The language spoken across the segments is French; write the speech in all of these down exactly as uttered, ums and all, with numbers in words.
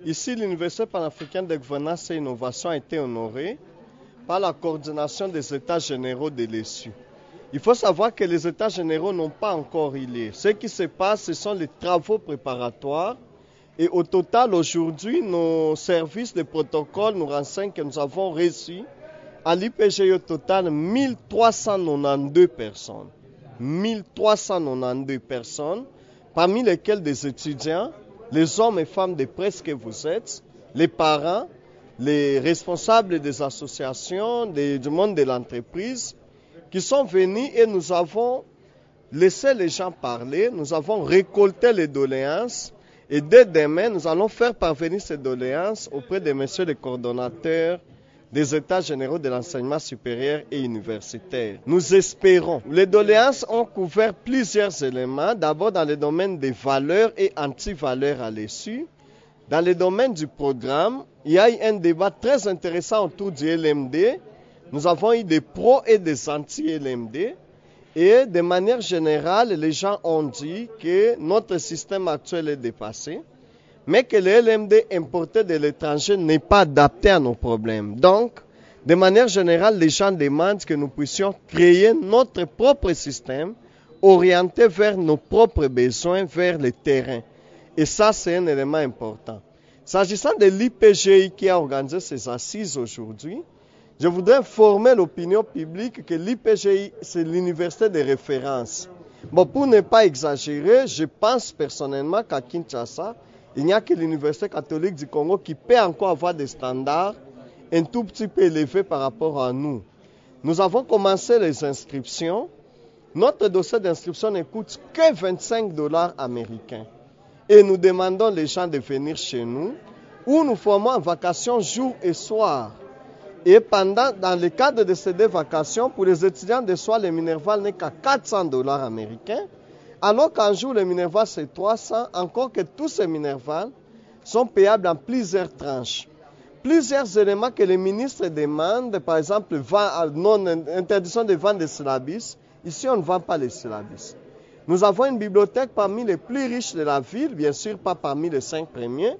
Ici, l'Université panafricaine de gouvernance et innovation a été honorée par la coordination des États généraux de l'E S U. Il faut savoir que les États généraux n'ont pas encore eu lieu. Ce qui se passe, ce sont les travaux préparatoires. Et au total, aujourd'hui, nos services de protocole nous renseignent que nous avons reçu à l'I P G I au total mille trois cent quatre-vingt-douze personnes. mille trois cent quatre-vingt-douze personnes, parmi lesquelles des étudiants, les hommes et femmes de presse que vous êtes, les parents, les responsables des associations, des, du monde de l'entreprise, qui sont venus et nous avons laissé les gens parler, nous avons récolté les doléances et dès demain, nous allons faire parvenir ces doléances auprès des messieurs les coordonnateurs des États généraux de l'enseignement supérieur et universitaire. Nous espérons. Les doléances ont couvert plusieurs éléments, d'abord dans le domaine des valeurs et anti-valeurs à l'E S U. Dans le domaine du programme, il y a eu un débat très intéressant autour du L M D. Nous avons eu des pros et des anti-L M D. Et de manière générale, les gens ont dit que notre système actuel est dépassé, mais que le L M D importé de l'étranger n'est pas adapté à nos problèmes. Donc, de manière générale, les gens demandent que nous puissions créer notre propre système orienté vers nos propres besoins, vers le terrain. Et ça, c'est un élément important. S'agissant de l'I P G I qui a organisé ces assises aujourd'hui, je voudrais informer l'opinion publique que l'I P G I, c'est l'université de référence. Bon, pour ne pas exagérer, je pense personnellement qu'à Kinshasa, il n'y a que l'Université catholique du Congo qui peut encore avoir des standards un tout petit peu élevés par rapport à nous. Nous avons commencé les inscriptions. Notre dossier d'inscription ne coûte que vingt-cinq dollars américains. Et nous demandons les gens de venir chez nous, où nous formons en vacation jour et soir. Et pendant, dans le cadre de ces deux vacations, pour les étudiants de soir, le Minerval n'est qu'à quatre cents dollars américains. Alors qu'un jour, le Minerval, c'est trois cents, encore que tous ces Minervals sont payables en plusieurs tranches. Plusieurs éléments que les ministres demandent, par exemple, non, interdiction de vente des syllabus. Ici, on ne vend pas les syllabus. Nous avons une bibliothèque parmi les plus riches de la ville, bien sûr pas parmi les cinq premiers.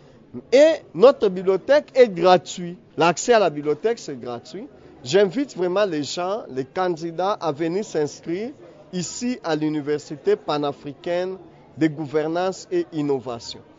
Et notre bibliothèque est gratuite. L'accès à la bibliothèque, c'est gratuit. J'invite vraiment les gens, les candidats à venir s'inscrire ici à l'Université panafricaine de gouvernance et innovation.